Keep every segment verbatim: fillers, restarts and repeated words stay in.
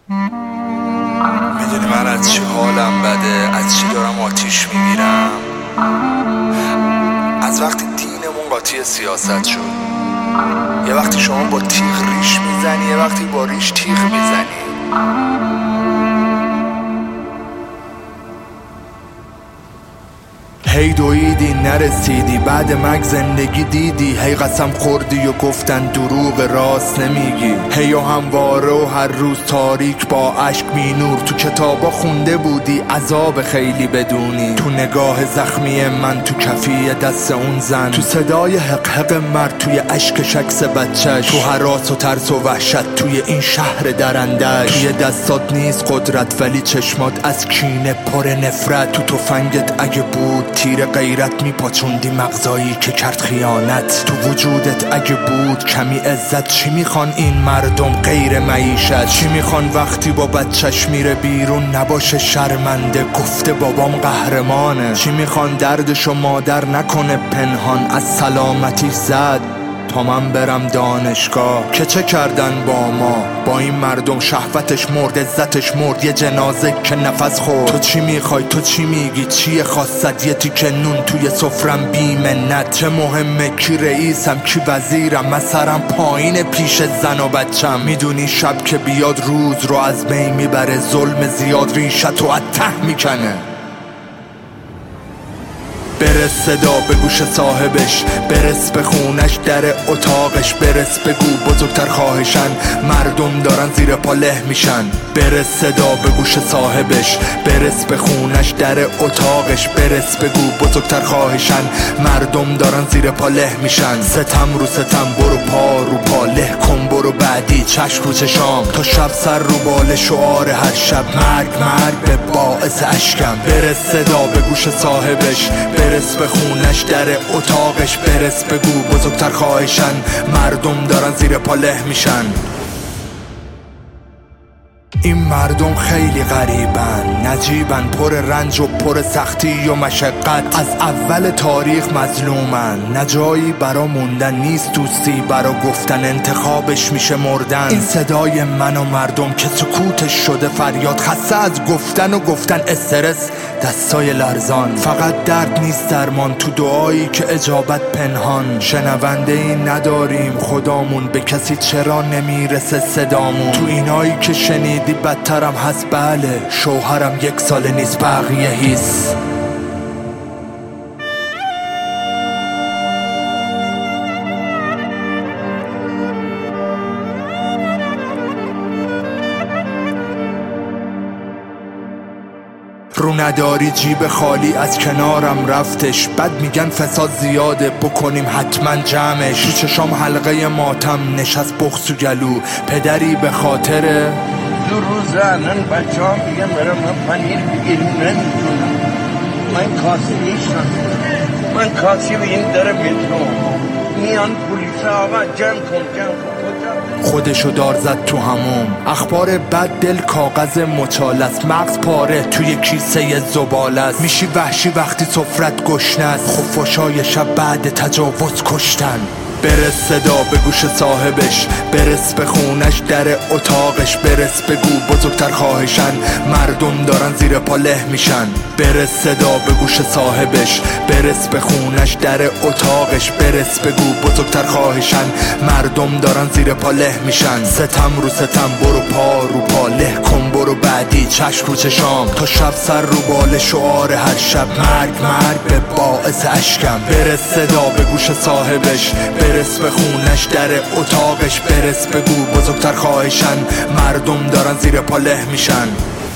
میدونی من از چی حالم بده، از چی دارم آتیش میگیرم؟ از وقتی دینمون قاطی سیاست شد. یه وقتی شما با تیغ ریش میزنی، یه وقتی با ریش تیغ میزنی. هی دویدی نرسیدی، بعد مرگ زندگی دیدی. هی قسم خوردی و گفتن دروغ راست نمیگی. هی و همواره و هر روز تاریک با اشک می نور. تو کتابا خونده بودی عذاب خیلی بدونی. تو نگاه زخمی من، تو کفی دست اون زن، تو صدای حق حق مرد، توی اشک شکس بچهش، تو هراس و ترس و وحشت توی این شهر درندش. توی دستات نیست قدرت ولی چشمات از کینه پر نفرت. تو تفنگت اگه بود تیر غیرت میپاچوندی مغزایی که کرد خیانت. تو وجودت اگه بود کمی عزت، چی میخوان این مردم غیر معیشت؟ چی میخوان وقتی با بچهش میره بیرون نباشه شرمنده، گفته بابام قهرمانه؟ چی میخوان دردشو مادر نکنه پنهان، از سلامتیش زد تا من برم دانشگاه؟ که چه کردن با ما؟ با این مردم شهوتش مرد، عزتش مرد، یه جنازه که نفس خورد. تو چی میخوای؟ تو چی میگی؟ چیه خواستت؟ یه تیکه نون توی سفرم بی منت. چه مهمه کی رئیسم کی وزیرم؟ من سرم پایین پیش زن و بچم. میدونی شب که بیاد روز رو از بین میبره، ظلم زیاد ریشت و از ته میکنه. برس صدا به گوش صاحبش، برس به خونش در اتاقش، برس بگو بزرگتر خواهشن مردم دارن زیر پا له میشن. برس صدا به گوش صاحبش، برس به خونش در اتاقش، برس بگو بزرگتر خواهشن مردم دارن زیر پا له میشن. ستم رو ستم برو پا رو پا، له کن برو بعدی چشم رو چشام، تا شب سر رو بال شعار هر شب مرگ مرگ به باعث اشکم. برس صدا به گوش صاحبش، برس به خونش در اتاقش، برس بگو بزرگتر خواهشن مردم دارن زیر پا له میشن. این مردم خیلی غریبن، نجیبن، پر رنج و پر سختی و مشقت. از اول تاریخ مظلومن، نجایی برا موندن نیست، دوستی برا گفتن، انتخابش میشه مردن. این صدای من و مردم که سکوتش شده فریاد، خسته از گفتن و گفتن، استرس دستای لرزان. فقط درد نیست درمان، تو دعایی که اجابت پنهان. شنونده ای نداریم خدامون، به کسی چرا نمیرسه صدامون؟ تو اینایی که شنیدی بدترم هست، بله شوهرم یک سال نیست بقیه هیست. رو نداری جیب خالی از کنارم رفتش، بد میگن فساد زیاده بکنیم حتما جمعش. تو چشام حلقه ماتم نشست بغض و گلو، پدری به خاطر دو روز الان بچه ها میگن برم من پنیر بگیریم نمیتونم. من کاسی نیستم، من کاسی به این در مترو میان پولیس آقا جمع کن جمع کن. خودشو دار زد تو هموم، اخبار بد دل کاغذ مچالست، مغز پاره توی کیسه زبالست. میشی وحشی وقتی سفرت گشنه است، خفاشای شب بعد تجاوز کشتن. برس صدا به گوش صاحبش، برس به خونش در اتاقش، برس بگو بزرگتر خواهشن مردم دارن زیر پا له میشن. برس صدا به گوش صاحبش، برس به خونش در اتاقش، برس بگو بزرگتر خواهشن مردم دارن زیر پا له میشن. ستم رو ستم برو پا رو پا، له کن برو بعدی چشم رو چشام، تا شب سر رو بال شعار هر شب مرگ مرگ به باعث اشکم. برس صدا به گوش صاحبش، برس به خونش در اتاقش، برس بگو بزرگتر خواهشن مردم دارن زیر پا له میشن.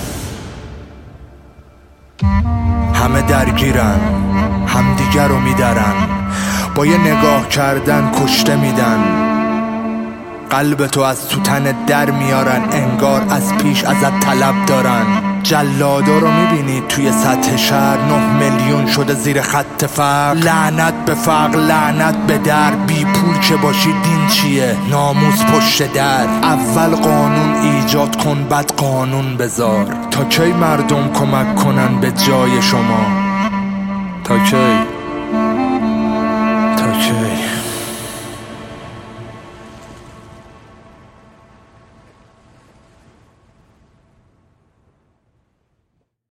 همه درگیرن، همدیگر رو میدرن، با یه نگاه کردن کشته میدن. قلب تو از تو تن در میارن، انگار از پیش ازت طلب دارن. جلادا رو میبینی توی سطح شهر، نه میلیون شده زیر خط فقر. لعنت به فقر، لعنت به در، بی پول که باشی دین چیه؟ ناموس پشت در. اول قانون ایجاد کن بعد قانون بذار، تا کی مردم کمک کنن به جای شما؟ تا کی؟ تا کی؟